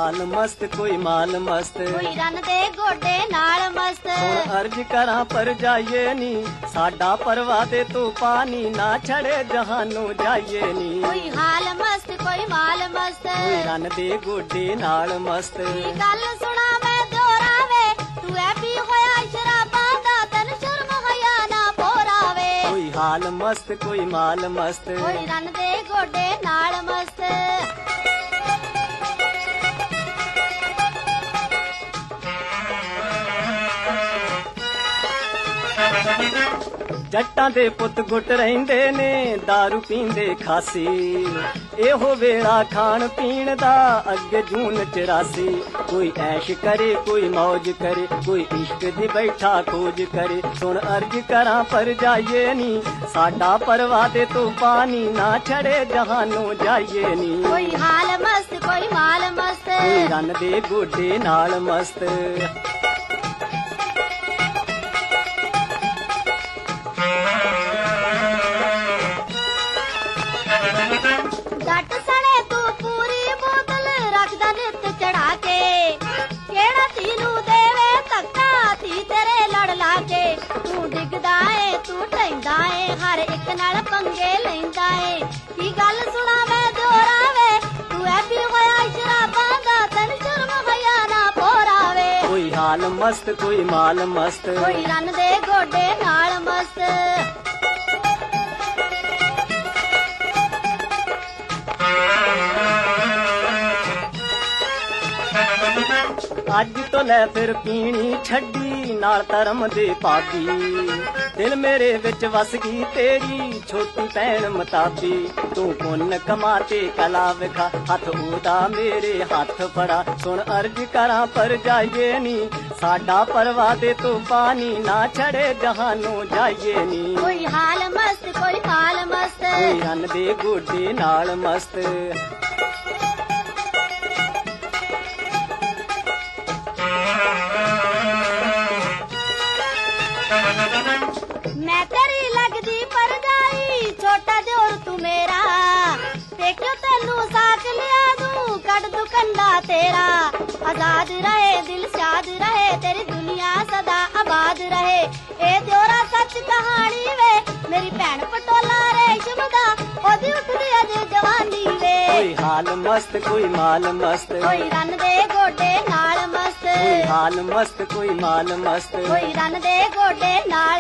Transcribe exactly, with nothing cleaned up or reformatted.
हाल मस्त कोई माल मस्त, कोई रन दे गोडे नाल मस्त। हुण अर्ज करां पर जाइए नी, साडा परवा दे तू पानी, ना छड़े जहानों जाइए नी। कोई हाल मस्त कोई माल मस्त, कोई रन दे गोडे नाल मस्त। गल सुना मैं दोरा वे, तू ऐ भी होया शराबां दा, तन शर्म हया ना पोरावे। कोई हाल मस्त कोई माल मस्त, कोई रन दे गोडे नाल मस्त। जट्टां दे पुत गुट रहिंदे ने, दारू पींदे खासी, एहो वेला खाण पीण दा अगे जून चरासी। कोई ऐश करे कोई मौज करे, कोई इश्क दी बैठा खोज करे। सुन अर्ज करां पर जाइए नी, साडा परवा दे तू पानी, ना छड़े जहानों जाइए नी। कोई हाल मस्त कोई माल मस्त, कोई रन दे गोडे नाल मस्त। जट सने तू पूरी बोतल रखदा नित चढ़ा के, केड़ा तीनू देवे धक्का धी तेरे लड़ ला के। तू डिगदा ए तू ढैंदा ए, हर एक नाल पंगे लैंदा ए। की गल सुना मैं दोरा वे, तू ऐ भी होया शराबां दा, तन शर्म हया ना पोरावे। कोई हाल मस्त कोई माल मस्त, कोई रन दे गोडे नाल मस्त। ਅੱਜ ਤੋਂ ਲੈ ਫਿਰ ਪੀਣੀ ਛੱਡੀ, ਨਾਲ ਧਰਮ ਦੇ ਪਾਪੀ। ਦਿਲ ਮੇਰੇ ਵਿੱਚ ਵਸ ਗਈ ਤੇਰੀ ਛੋਟੀ ਭੈਣ ਮਤਾਬੀ। ਤੂੰ ਪੁੰਨ ਕਮਾ ਤੇ ਕਲਾ ਵਿਖਾ, ਹੱਥ ਉਹਦਾ ਮੇਰੇ ਹੱਥ ਫੜਾ। ਸੁਣ ਅਰਜ ਕਰਾਂ ਪਰ ਜਾਈਏ ਨੀ, ਸਾਡਾ ਪਰਵਾ ਦੇ ਤੂੰ ਪਾਣੀ, ਨਾ ਛੜੇ ਜਹਾਨੋਂ ਜਾਈਏ ਨੀ। कोई हाल मस्त कोई माल मस्त, ਕੋਈ ਰੰਨ ਦੇ ਗੋਡੇ ਨਾਲ ਮਸਤ। मैं तेरी लगदी परजाई, छोटा दियोर तू मेरा। देखो तेनू साथ लिया दूं, कट दू कंडा तेरा। आजाद रहे दिल शाद रहे, तेरी दुनिया सदा आबाद रहे। ए दियोरा सच कहानी वे, मेरी भैन पटोला रेशम दा, ओदी उठदी अजे जवानी वे। कोई हाल मस्त कोई माल मस्त, कोई रन दे गोडे नाल मस्त। कोई हाल मस्त कोई माल मस्त। कोई रन दे गोडे नाल